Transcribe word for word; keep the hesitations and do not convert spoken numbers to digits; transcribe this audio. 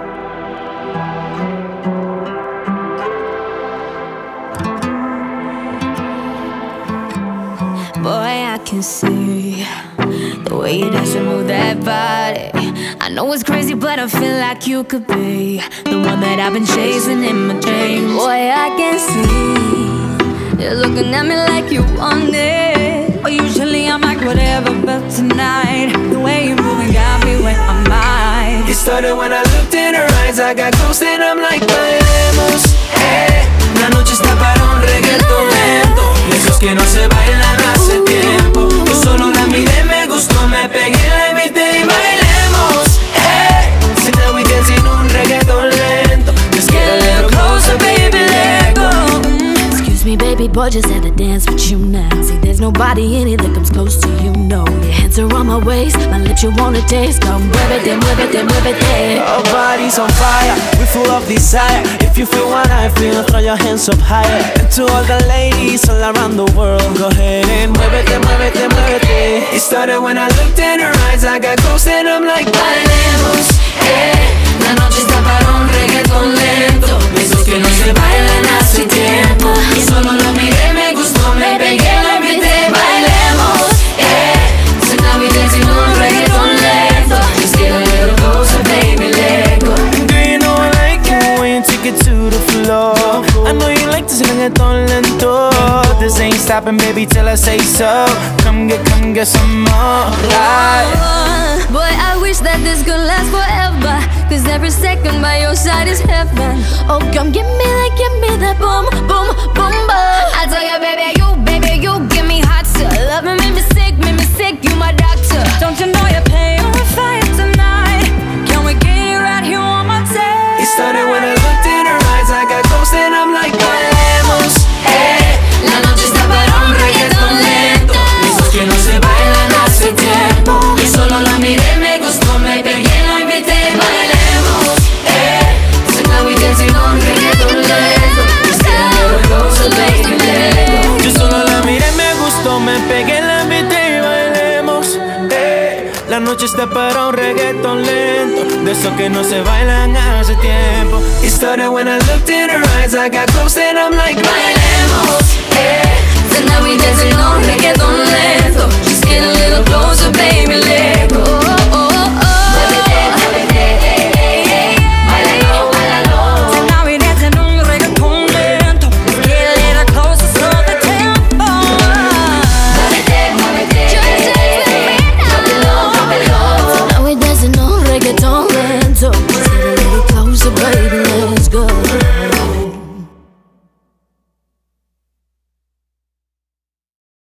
Boy, I can see the way you dance and move that body. I know it's crazy, but I feel like you could be the one that I've been chasing in my dreams. Boy, I can see you're looking at me like you want it. But usually I'm like whatever, but tonight the way you're moving got me where I'm at. It started when I looked in her eyes. I got close and I'm like, bailemos, eh. La noche está para un reggaeton lento, esos que no se bailan hace tiempo. Yo solo la miré, me gustó, me pegué, la invité y bailemos, eh. So now we dancing un reggaeton lento. Just get a little closer, baby, let go. Excuse me, baby boy, just had to dance with you now. See, there's nobody in it that comes close to you, no. Your hands are on my waist, my lips you wanna taste. Come muévete, muévete, muévete. Our bodies on fire, we full of desire. If you feel what I feel, throw your hands up higher. And to all the ladies all around the world, go ahead and muévete, muévete, muévete. It started when I looked in her eyes. I got close and I'm like, bailemos, eh. La noche está para un reggaeton lento, esos que no se bailan hace tiempo. Yo solo lo miré, me gustó, me pegué, la invité, bailemos, eh. So now we dancing un reggaeton lento. Just get a little closer, baby, let go. Do you know I like it when you take it to the floor? I know you like this reggaeton lento. This ain't stopping, baby, till I say so. Come get, come get some more. Oh, boy, I wish that this could last forever, cause every second by your side is heaven. Oh, come give me that, give me that boom, boom, boom, boom. I tell you, baby, you, baby, you give me hot to love me, make me sick, make me sick, you my doctor. Don't you know you're paying on fire tonight? Can we get it right here on my tape? It started when I looked in her eyes. I got close and I'm like, bailemos, eh. La noche está para un reggaeton lento, esos que no se bailan hace tiempo. Yo solo la miré, me gustó, me pegué, la invité, bailemos, eh. So now we dancing on reggaeton lento. Just get a little closer, baby, let go. Yo solo la miré, me gustó, me pegué, la invité y bailemos, eh. La noche está para un reggaeton lento, de esos que no se bailan hace tiempo. It started when I looked in her eyes. I got close and I'm like, bailemos, eh. So now we dancing on reggaeton lento. Just get a little closer, baby, let go.